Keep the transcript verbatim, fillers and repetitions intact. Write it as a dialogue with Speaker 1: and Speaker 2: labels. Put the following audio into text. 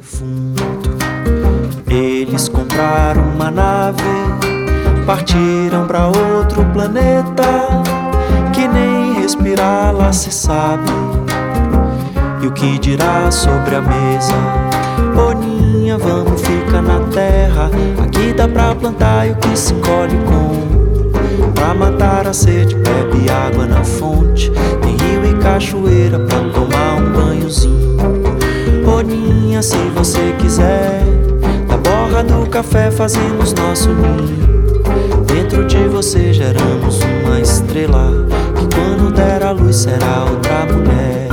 Speaker 1: fundo. Eles compraram uma nave, partiram pra outro planeta, que nem respirar lá se sabe. E o que dirá sobre a mesa? Boninha, vamos ficar na terra. Aqui dá pra plantar e o que se colhe com. Pra matar a sede, bebe água na fonte. Tem rio e cachoeira pra tomar um banhozinho. Boninha, se você quiser, da borra do café fazemos nosso ninho. Dentro de você geramos uma estrela, que quando der a luz será outra mulher.